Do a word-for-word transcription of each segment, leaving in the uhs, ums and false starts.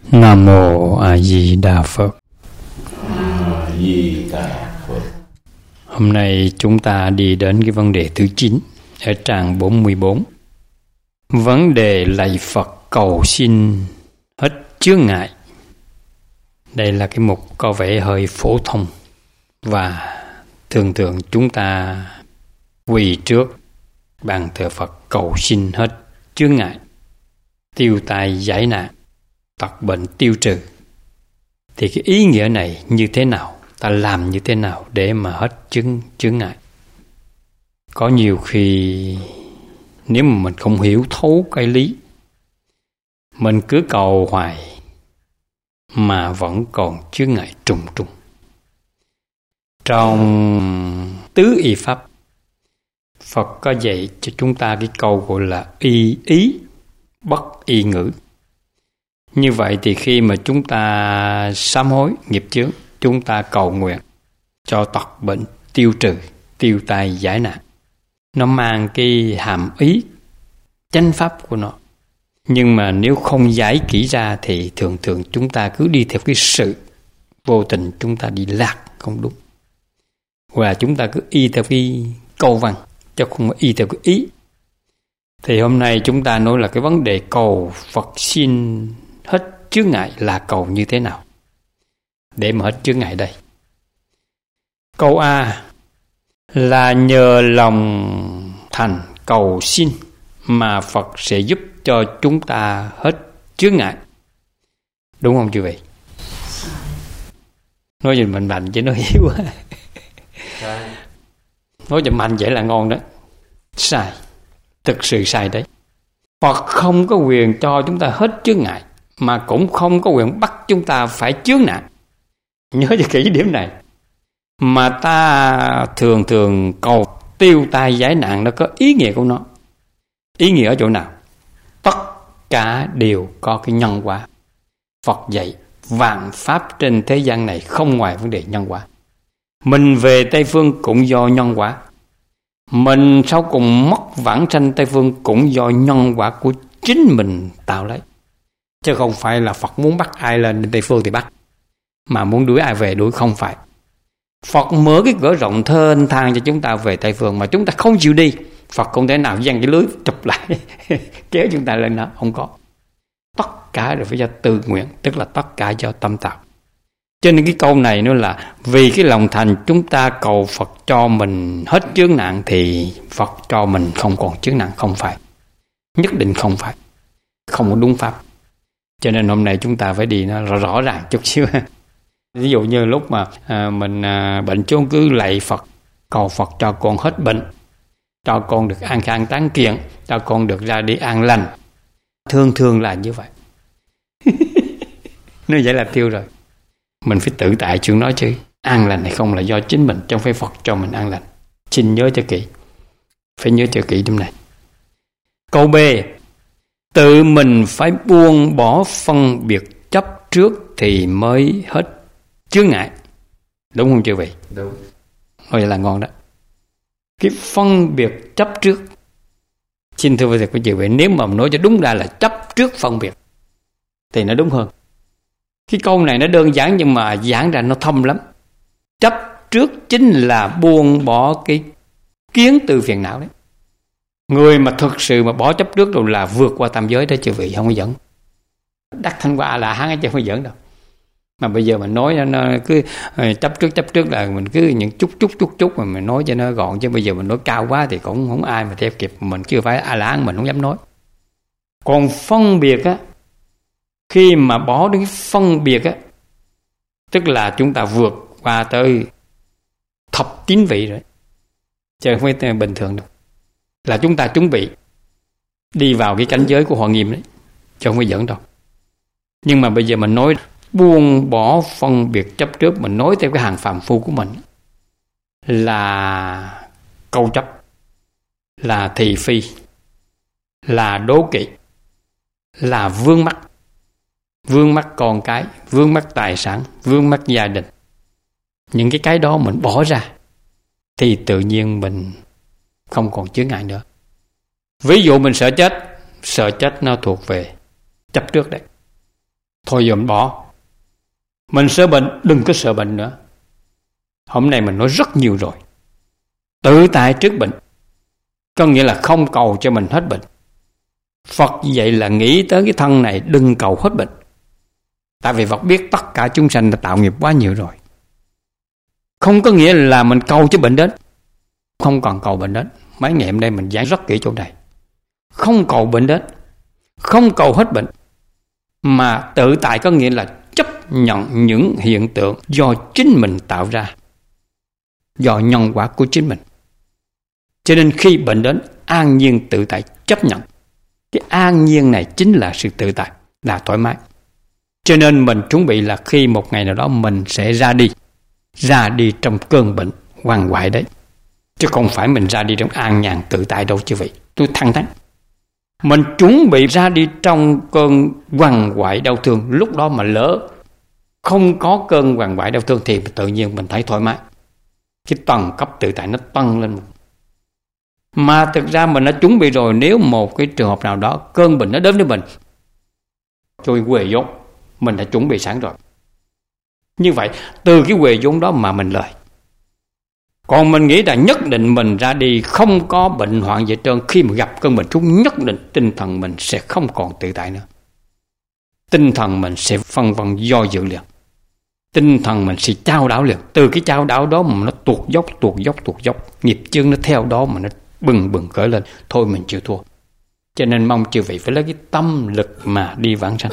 Nam Mô A Di Đà Phật. A Di Đà Phật. Hôm nay chúng ta đi đến cái vấn đề thứ chín ở trang bốn mươi bốn. Vấn đề lạy Phật cầu xin hết chướng ngại. Đây là cái mục có vẻ hơi phổ thông và thường thường chúng ta quỳ trước bàn thờ Phật cầu xin hết chướng ngại, tiêu tai giải nạn, tật bệnh tiêu trừ. Thì cái ý nghĩa này như thế nào? Ta làm như thế nào để mà hết chướng chướng ngại? Có nhiều khi nếu mà mình không hiểu thấu cái lý, mình cứ cầu hoài mà vẫn còn chướng ngại trùng trùng. Trong tứ y pháp, Phật có dạy cho chúng ta cái câu gọi là y ý bất y ngữ. Như vậy thì khi mà chúng ta sám hối nghiệp chướng, chúng ta cầu nguyện cho tật bệnh tiêu trừ, tiêu tai giải nạn. Nó mang cái hàm ý chánh pháp của nó. Nhưng mà nếu không giải kỹ ra thì thường thường chúng ta cứ đi theo cái sự vô tình, chúng ta đi lạc không đúng. Và chúng ta cứ y theo cái câu văn, chứ không có y theo cái ý. Thì hôm nay chúng ta nói là cái vấn đề cầu Phật xin hết chướng ngại là cầu như thế nào để mà hết chướng ngại đây. Câu A là nhờ lòng thành cầu xin mà Phật sẽ giúp cho chúng ta hết chướng ngại. Đúng không chư vị? Nói gì mình mạnh chứ nó hiểu quá. Nói cho mạnh vậy là ngon đó. Sai. Thực sự sai đấy. Phật không có quyền cho chúng ta hết chướng ngại, mà cũng không có quyền bắt chúng ta phải chướng nạn. Nhớ cho kỹ điểm này. Mà ta thường thường cầu tiêu tai giải nạn, nó có ý nghĩa của nó. Ý nghĩa ở chỗ nào? Tất cả đều có cái nhân quả. Phật dạy vạn pháp trên thế gian này không ngoài vấn đề nhân quả. Mình về Tây Phương cũng do nhân quả. Mình sau cùng mất vãng sanh Tây Phương cũng do nhân quả của chính mình tạo lấy. Chứ không phải là Phật muốn bắt ai lên Tây Phương thì bắt, mà muốn đuổi ai về đuổi không phải. Phật mở cái cửa rộng thênh thang cho chúng ta về Tây Phương, mà chúng ta không chịu đi, Phật không thể nào giăng cái lưới chụp lại kéo chúng ta lên đó, không có. Tất cả đều phải do tự nguyện, tức là tất cả do tâm tạo. Cho nên cái câu này nữa là vì cái lòng thành chúng ta cầu Phật cho mình hết chướng nạn, thì Phật cho mình không còn chướng nạn, không phải. Nhất định không phải. Không có đúng pháp. Cho nên hôm nay chúng ta phải đi nó rõ, rõ ràng chút xíu. Ví dụ như lúc mà à, mình à, bệnh chốn cứ lạy Phật, cầu Phật cho con hết bệnh, cho con được an khang tán kiện, cho con được ra đi an lành. Thường thường là như vậy. Nói vậy là tiêu rồi. Mình phải tự tại chuyện nói chứ. An lành hay không là do chính mình, chứ không phải Phật cho mình an lành. Xin nhớ cho kỹ. Phải nhớ cho kỹ điểm này. Câu B. Tự mình phải buông bỏ phân biệt chấp trước thì mới hết chướng ngại. Đúng không chư vị? Đúng. Nói vậy là ngon đó. Cái phân biệt chấp trước, xin thưa với chư vị, nếu mà nói cho đúng ra là chấp trước phân biệt thì nó đúng hơn. Cái câu này nó đơn giản nhưng mà giảng ra nó thâm lắm. Chấp trước chính là buông bỏ cái kiến từ phiền não đấy. Người mà thực sự mà bỏ chấp trước rồi là vượt qua tam giới đó chư vị, không có dẫn. Đắc thanh qua là hắn chứ không có dẫn đâu. Mà bây giờ mình nói nó cứ chấp trước chấp trước là mình cứ những chút chút chút chút mà mình nói cho nó gọn, chứ bây giờ mình nói cao quá thì cũng không ai mà theo kịp, mình chưa phải a la hán mình không dám nói. Còn phân biệt á, khi mà bỏ đến cái phân biệt á, tức là chúng ta vượt qua tới thập tín vị rồi, chứ không phải bình thường đâu. Là chúng ta chuẩn bị đi vào cái cảnh giới của Hoa Nghiêm đấy, chứ không phải dẫn đâu. Nhưng mà bây giờ mình nói buông bỏ phân biệt chấp trước, mình nói theo cái hàng phàm phu của mình là câu chấp, là thị phi, là đố kỵ, là vương mắc. Vương mắc con cái, vương mắc tài sản, vương mắc gia đình. Những cái cái đó mình bỏ ra thì tự nhiên mình không còn chướng ngại nữa. Ví dụ mình sợ chết, sợ chết nó thuộc về chấp trước đấy. thôi giờ mình bỏ. Mình sợ bệnh, đừng có sợ bệnh nữa. Hôm nay mình nói rất nhiều rồi. Tự tại trước bệnh, có nghĩa là không cầu cho mình hết bệnh. Phật vậy là nghĩ tới cái thân này đừng cầu hết bệnh. Tại vì Phật biết tất cả chúng sanh đã tạo nghiệp quá nhiều rồi. Không có nghĩa là mình cầu cho bệnh đến. Không còn cầu bệnh đến. Mấy ngày hôm nay mình giảng rất kỹ chỗ này. Không cầu bệnh đến, không cầu hết bệnh, mà tự tại có nghĩa là chấp nhận những hiện tượng do chính mình tạo ra, do nhân quả của chính mình. Cho nên khi bệnh đến, an nhiên tự tại chấp nhận. Cái an nhiên này chính là sự tự tại, là thoải mái. Cho nên mình chuẩn bị là khi một ngày nào đó mình sẽ ra đi, ra đi trong cơn bệnh quằn quại đấy. Chứ không phải mình ra đi trong an nhàn tự tại đâu chứ vậy. Tôi thẳng thắn. Mình chuẩn bị ra đi trong cơn quằn quại đau thương. Lúc đó mà lỡ không có cơn quằn quại đau thương thì tự nhiên mình thấy thoải mái. Cái tầng cấp tự tại nó tăng lên. Mà thực ra mình đã chuẩn bị rồi. Nếu một cái trường hợp nào đó cơn bệnh nó đến với mình, rồi quề vốn mình đã chuẩn bị sẵn rồi. Như vậy từ cái quề vốn đó mà mình lời. Còn mình nghĩ là nhất định mình ra đi không có bệnh hoạn gì trơn. Khi mà gặp cơn bệnh trúng, nhất định tinh thần mình sẽ không còn tự tại nữa. Tinh thần mình sẽ phân vân do dự liền. Tinh thần mình sẽ chao đảo liền. Từ cái chao đảo đó mà nó tuột dốc, tuột dốc, tuột dốc. Nghiệp chướng nó theo đó mà nó bừng bừng khởi lên. Thôi mình chịu thua. Cho nên mong chư vị phải lấy cái tâm lực mà đi vãng sanh.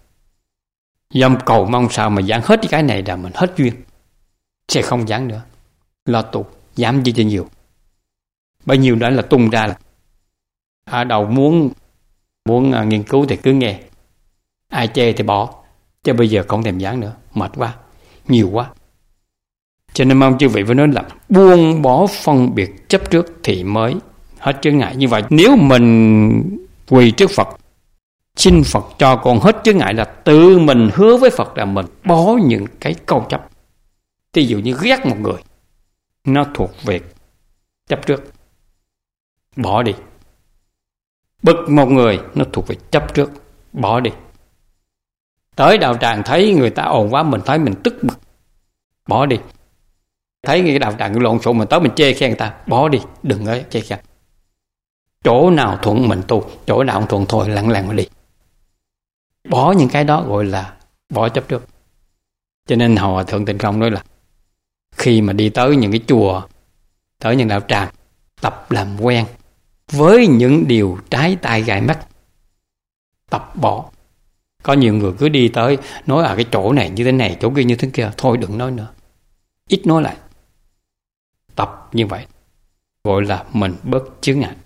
Dâm cầu mong sao mà giảng hết cái này là mình hết duyên. Sẽ không giảng nữa. Lo tu, dám gì cho nhiều. Bao nhiêu đó là tung ra là ở đầu muốn muốn uh, nghiên cứu thì cứ nghe. Ai chê thì bỏ. Chứ bây giờ không thèm giảng nữa. Mệt quá, nhiều quá. Cho nên mong chư vị phải nói là buông bỏ phân biệt chấp trước thì mới hết chướng ngại. Như vậy nếu mình quỳ trước Phật, xin Phật cho con hết chướng ngại là tự mình hứa với Phật là mình bỏ những cái câu chấp. Ví dụ như ghét một người, nó thuộc về chấp trước, bỏ đi. Bực một người, nó thuộc về chấp trước, bỏ đi. Tới đạo tràng thấy người ta ồn quá, mình thấy mình tức bực, bỏ đi. Thấy cái đạo tràng lộn xộn, mình tới mình chê khen người ta, bỏ đi, đừng có chê khen. Chỗ nào thuận mình tu, chỗ nào không thuận thôi lặng lặng mà đi. Bỏ những cái đó gọi là bỏ chấp trước. Cho nên Hòa Thượng Tịnh Không nói là khi mà đi tới những cái chùa, tới những đạo tràng, tập làm quen với những điều trái tai gai mắt, tập bỏ. Có nhiều người cứ đi tới nói à cái chỗ này như thế này, chỗ kia như thế kia, thôi đừng nói nữa, ít nói lại. Tập như vậy gọi là mình bớt chướng ngại.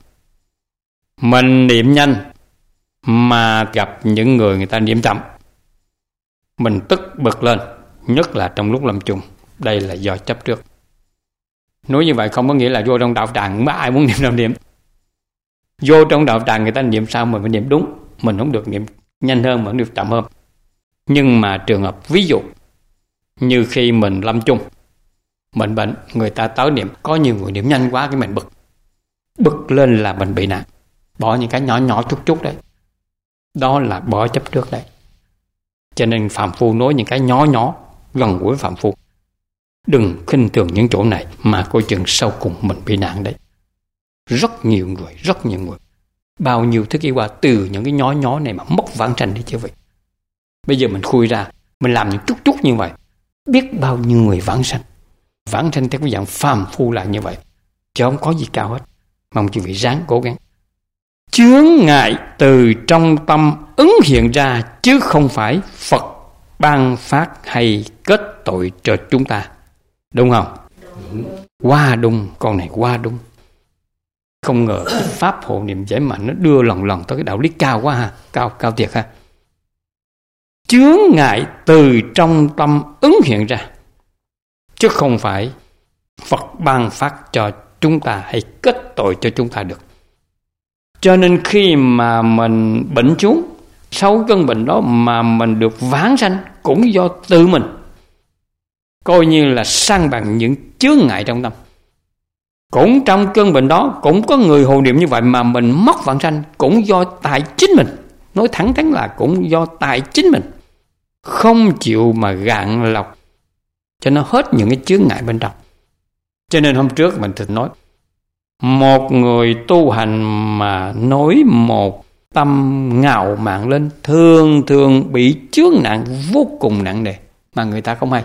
Mình niệm nhanh mà gặp những người người ta niệm chậm, mình tức bực lên, nhất là trong lúc lâm chung. Đây là do chấp trước. Nói như vậy không có nghĩa là vô trong đạo tràng mà ai muốn niệm nào niệm. Vô trong đạo tràng người ta niệm sao mình phải niệm đúng. Mình không được niệm nhanh hơn mà không được chậm hơn. Nhưng mà trường hợp ví dụ như khi mình lâm chung, mình bệnh, người ta tới niệm, có nhiều người niệm nhanh quá cái mình bực. Bực lên là mình bị nạn. Bỏ những cái nhỏ nhỏ chút chút đấy. Đó là bỏ chấp trước đấy. Cho nên Phạm Phu nói những cái nhỏ nhỏ gần gũi Phạm Phu. Đừng khinh thường những chỗ này mà coi chừng sau cùng mình bị nạn đấy. Rất nhiều người, rất nhiều người. Bao nhiêu thế kỷ qua từ những cái nhỏ nhỏ này mà mất vãng sanh đi chứ vậy. Bây giờ mình khui ra, mình làm những chút chút như vậy. Biết bao nhiêu người vãng sanh. Vãng sanh theo cái dạng phàm phu là như vậy. Chứ không có gì cao hết. Mong quý vị ráng cố gắng. Chướng ngại từ trong tâm ứng hiện ra, chứ không phải Phật ban phát hay kết tội cho chúng ta. Đúng không? Qua đúng, con này qua đúng. Không ngờ cái pháp hộ niệm giải mạnh nó đưa lần lần tới cái đạo lý cao quá ha, cao cao thiệt ha. Chướng ngại từ trong tâm ứng hiện ra, chứ không phải Phật ban phát cho chúng ta hay kết tội cho chúng ta được. Cho nên khi mà mình bệnh xuống, sau cơn bệnh đó mà mình được vãng sanh cũng do tự mình. Coi như là sang bằng những chướng ngại trong tâm. Cũng trong cơn bệnh đó cũng có người hộ niệm như vậy mà mình mất vãng sanh cũng do tại chính mình. Nói thẳng thắn là cũng do tại chính mình. không chịu mà gạn lọc cho nó hết những cái chướng ngại bên trong. Cho nên hôm trước mình thường nói, một người tu hành mà nối một tâm ngạo mạn lên thường thường bị chướng nặng vô cùng nặng nề mà người ta không hay.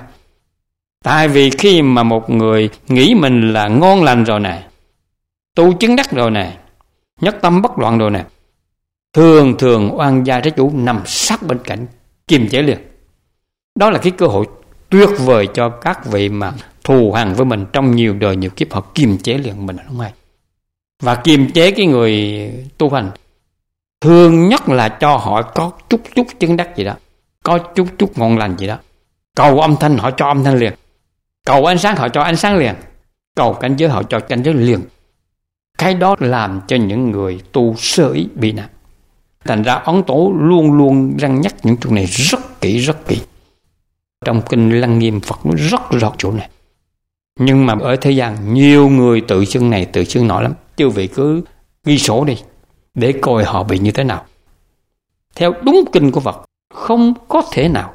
Tại vì khi mà một người nghĩ mình là ngon lành rồi nè, tu chứng đắc rồi nè, nhất tâm bất loạn rồi nè, thường thường oan gia trái chủ nằm sát bên cạnh kiềm chế liền. Đó là cái cơ hội tuyệt vời cho các vị mà thù hằn với mình trong nhiều đời nhiều kiếp, họ kiềm chế liền mình không hay. Và kiềm chế cái người tu hành thường nhất là cho họ có chút chút chứng đắc gì đó, có chút chút ngon lành gì đó. Cầu âm thanh họ cho âm thanh liền, cầu ánh sáng họ cho ánh sáng liền, cầu cảnh giới họ cho cảnh giới liền. Cái đó làm cho những người tu sơ ý bị nạn. Thành ra Ấn Tổ luôn luôn răn nhắc những chỗ này rất kỹ rất kỹ. Trong kinh Lăng Nghiêm Phật nói rất rõ chỗ này. Nhưng mà ở thế gian nhiều người tự xưng này tự xưng nọ lắm. Chư vị cứ ghi sổ đi để coi họ bị như thế nào. Theo đúng kinh của Phật, không có thể nào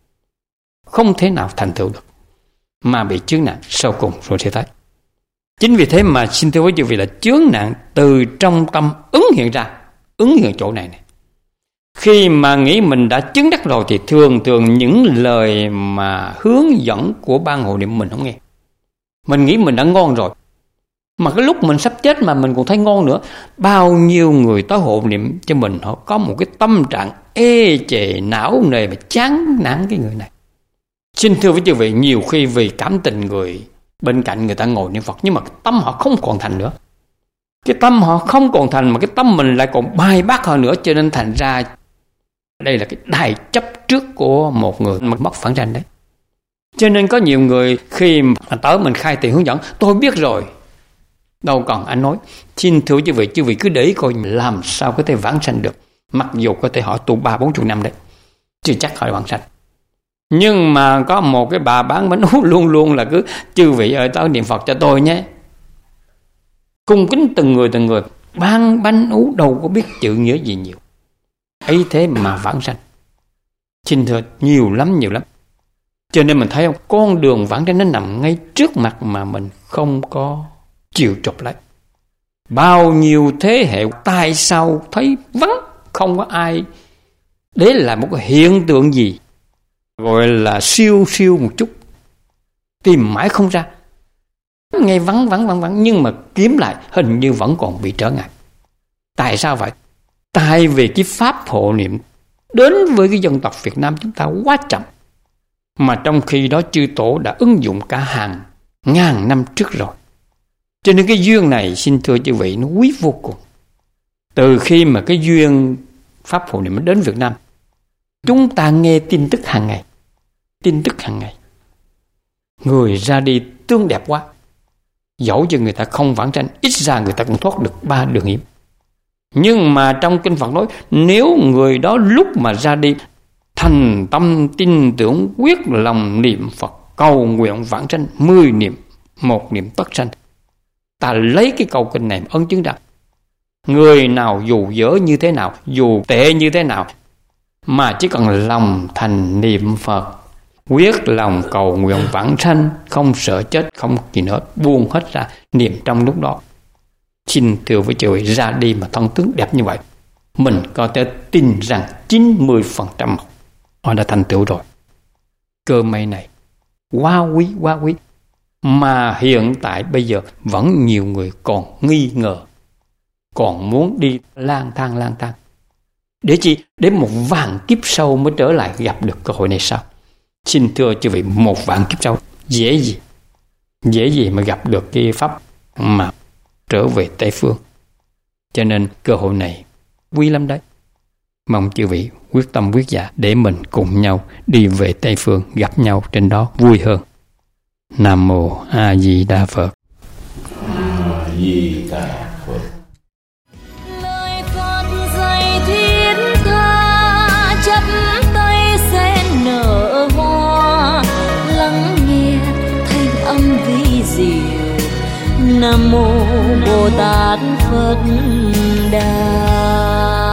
không thể nào thành tựu được mà bị chướng nạn sau cùng rồi sẽ thấy. Chính vì thế mà xin thưa với chư vị là chướng nạn từ trong tâm ứng hiện ra, ứng hiện chỗ này này. Khi mà nghĩ mình đã chứng đắc rồi thì thường thường những lời mà hướng dẫn của ban hộ niệm mình không nghe. Mình nghĩ mình đã ngon rồi, mà cái lúc mình sắp chết mà mình còn thấy ngon nữa. Bao nhiêu người tới hộ niệm cho mình, họ có một cái tâm trạng ê chề não nề và chán nản cái người này. Xin thưa với chư vị, nhiều khi vì cảm tình người bên cạnh người ta ngồi niệm Phật, nhưng mà cái tâm họ không còn thành nữa. Cái tâm họ không còn thành mà cái tâm mình lại còn bài bác họ nữa, cho nên thành ra đây là cái đài chấp trước của một người mà mất phản tranh đấy. Cho nên có nhiều người khi mà tới mình khai tiền hướng dẫn, tôi biết rồi. Đâu còn anh nói, xin thưa chư vị, chư vị cứ để ý coi làm sao có thể vãng sanh được. Mặc dù có thể họ tu ba bốn chục năm đấy, chưa chắc họ vãng sanh. Nhưng mà có một cái bà bán bánh ú luôn luôn là cứ chư vị ơi tới niệm Phật cho tôi nhé. Cung kính từng người từng người, bán bánh ú đâu có biết chữ nghĩa gì nhiều. Ấy thế mà vãng sanh. Xin thưa, nhiều lắm nhiều lắm. Cho nên mình thấy không, con đường vãng sanh nó nằm ngay trước mặt mà mình không có chịu chụp lấy. Bao nhiêu thế hệ tại sao thấy vắng, không có ai để là một cái hiện tượng gì gọi là siêu siêu một chút, tìm mãi không ra, nghe vắng vắng vắng vắng, nhưng mà kiếm lại hình như vẫn còn bị trở ngại. Tại sao vậy? Tại vì cái pháp hộ niệm đến với cái dân tộc Việt Nam chúng ta quá chậm, mà trong khi đó chư tổ đã ứng dụng cả hàng ngàn năm trước rồi. Cho nên cái duyên này xin thưa chư vị nó quý vô cùng. Từ khi mà cái duyên pháp hộ niệm đến Việt Nam, chúng ta nghe tin tức hàng ngày, tin tức hàng ngày. Người ra đi tương đẹp quá, dẫu cho người ta không vãng sanh, ít ra người ta cũng thoát được ba đường hiểm. Nhưng mà trong kinh Phật nói, nếu người đó lúc mà ra đi thành tâm tin tưởng, quyết lòng niệm Phật, cầu nguyện vãng sanh, mười niệm, một niệm tất sanh. Ta lấy cái câu kinh này ấn chứng rằng, người nào dù dở như thế nào, dù tệ như thế nào, mà chỉ cần lòng thành niệm Phật, quyết lòng cầu nguyện vãng sanh, không sợ chết, không gì nữa, buông hết ra, niệm trong lúc đó. Xin thưa với chư vị, ra đi mà thân tướng đẹp như vậy, mình có thể tin rằng chín mươi phần trăm họ đã thành tựu rồi. Cơ may này quá quý, quá quý. Mà hiện tại bây giờ vẫn nhiều người còn nghi ngờ, còn muốn đi lang thang lang thang. Để chi? Để một vạn kiếp sau mới trở lại gặp được cơ hội này sao? Xin thưa chư vị, một vạn kiếp sau dễ gì? Dễ gì mà gặp được cái pháp mà trở về Tây Phương. Cho nên cơ hội này quý lắm đấy. Mong chư vị quyết tâm quyết dạ để mình cùng nhau đi về Tây Phương, gặp nhau trên đó vui hơn. Nam mô A Di Đà Phật. A Di Đà Phật. Lời Phật dạy thiết tha, chắp tay sen nở hoa, lắng nghe thanh âm vi diệu. Nam mô Bồ Tát Phật Đà.